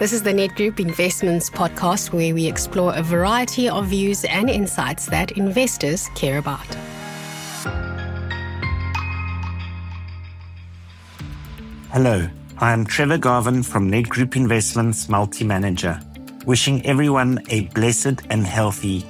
This is the Ned Group Investments podcast, where we explore a variety of views and insights that investors care about. Hello, I am Trevor Garvin from Ned Group Investments Multi-Manager, wishing everyone a blessed and healthy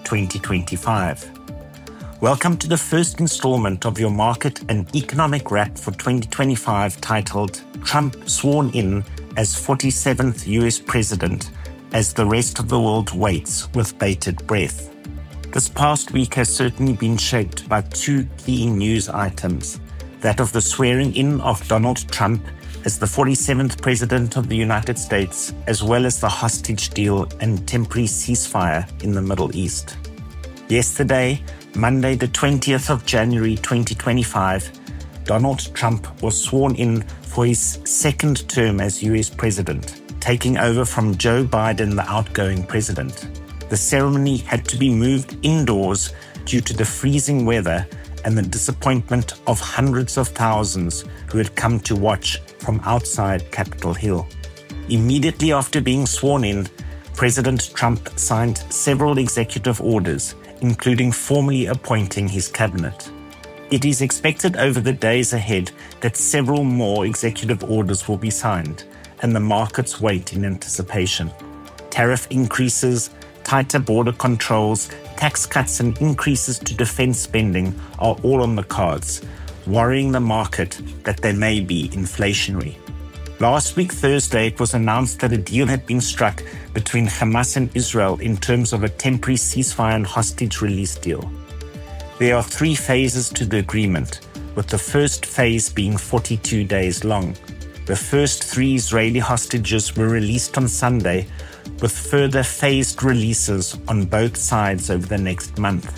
2025. Welcome to the first installment of your market and economic wrap for 2025, titled Trump Sworn In as 47th US President as the rest of the world waits with bated breath. This past week has certainly been shaped by two key news items, that of the swearing in of Donald Trump as the 47th President of the United States, as well as the hostage deal and temporary ceasefire in the Middle East. Yesterday, Monday the 20th of January 2025, Donald Trump was sworn in for his second term as US President, taking over from Joe Biden, the outgoing president. The ceremony had to be moved indoors due to the freezing weather and the disappointment of hundreds of thousands who had come to watch from outside Capitol Hill. Immediately after being sworn in, President Trump signed several executive orders, including formally appointing his cabinet. It is expected over the days ahead that several more executive orders will be signed, and the markets wait in anticipation. Tariff increases, tighter border controls, tax cuts and increases to defense spending are all on the cards, worrying the market that they may be inflationary. Last week, Thursday, it was announced that a deal had been struck between Hamas and Israel in terms of a temporary ceasefire and hostage release deal. There are three phases to the agreement, with the first phase being 42 days long. The first three Israeli hostages were released on Sunday, with further phased releases on both sides over the next month.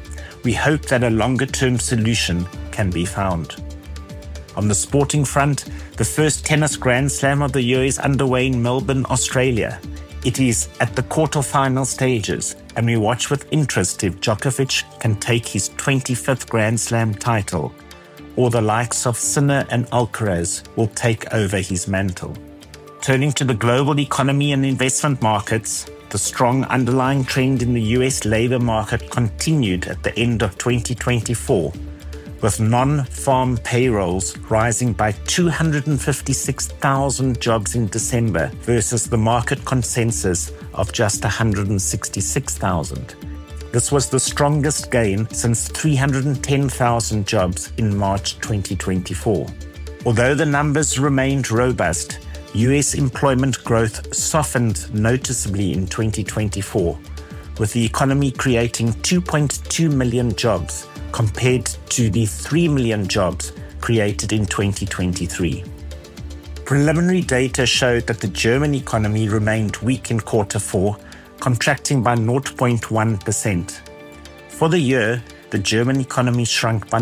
We hope that a longer-term solution can be found. On the sporting front, the first tennis Grand Slam of the year is underway in Melbourne, Australia. It is at the quarter-final stages, and we watch with interest if Djokovic can take his 25th Grand Slam title, or the likes of Sinner and Alcaraz will take over his mantle. Turning to the global economy and investment markets, the strong underlying trend in the US labor market continued at the end of 2024, with non-farm payrolls rising by 256,000 jobs in December versus the market consensus of just 166,000. This was the strongest gain since 310,000 jobs in March 2024. Although the numbers remained robust, US employment growth softened noticeably in 2024, with the economy creating 2.2 million jobs compared to the 3 million jobs created in 2023. Preliminary data showed that the German economy remained weak in quarter four, contracting by 0.1%. For the year, the German economy shrunk by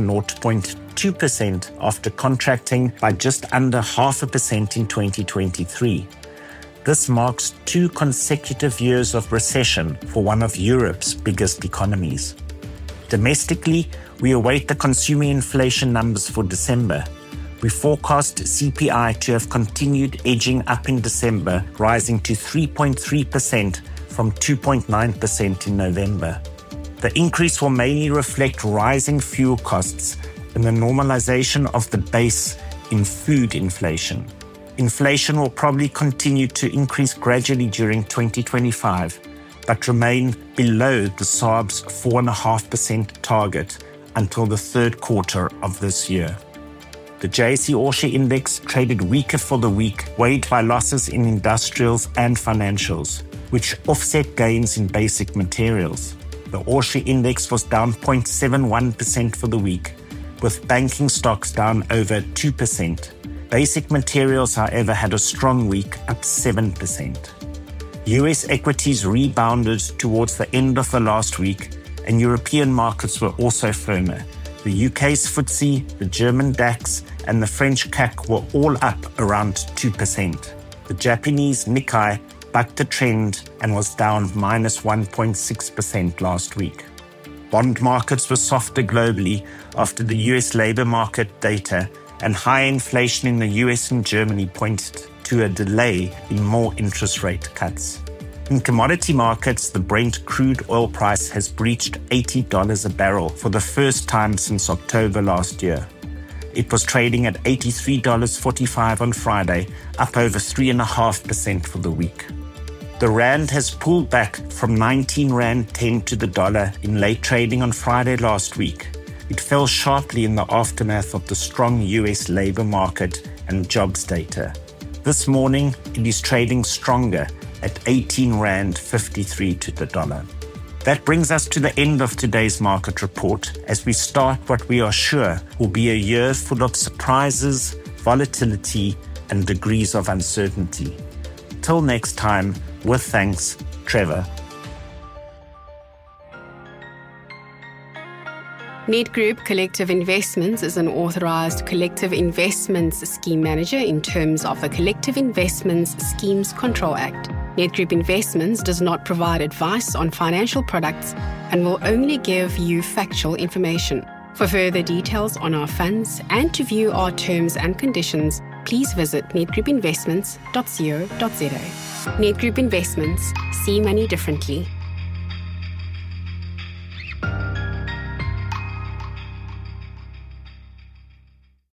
0.2% after contracting by just under 0.5% in 2023. This marks 2 consecutive years of recession for one of Europe's biggest economies. Domestically, we await the consumer inflation numbers for December. We forecast CPI to have continued edging up in December, rising to 3.3% from 2.9% in November. The increase will mainly reflect rising fuel costs and the normalization of the base in food inflation. Inflation will probably continue to increase gradually during 2025, but remain below the SARB's 4.5% target until the third quarter of this year. The JSE All-Share Index traded weaker for the week, weighed by losses in industrials and financials, which offset gains in basic materials. The All-Share Index was down 0.71% for the week, with banking stocks down over 2%. Basic materials, however, had a strong week, up 7%. US equities rebounded towards the end of the last week, and European markets were also firmer. The UK's FTSE, the German DAX, and the French CAC were all up around 2%. The Japanese Nikkei bucked the trend and was down minus 1.6% last week. Bond markets were softer globally after the US labor market data and high inflation in the US and Germany pointed to a delay in more interest rate cuts. In commodity markets, the Brent crude oil price has breached $80 a barrel for the first time since October last year. It was trading at $83.45 on Friday, up over 3.5% for the week. The rand has pulled back from 19 Rand 10 to the dollar in late trading on Friday last week. It fell sharply in the aftermath of the strong US labor market and jobs data. This morning, it is trading stronger at 18 Rand 53 to the dollar. That brings us to the end of today's market report as we start what we are sure will be a year full of surprises, volatility, and degrees of uncertainty. Till next time, with thanks, Trevor. Nedgroup Collective Investments is an authorized collective investments scheme manager in terms of the Collective Investments Schemes Control Act. Nedgroup Investments does not provide advice on financial products and will only give you factual information. For further details on our funds and to view our terms and conditions, please visit nedgroupinvestments.co.za. Nedgroup Investments. See money differently.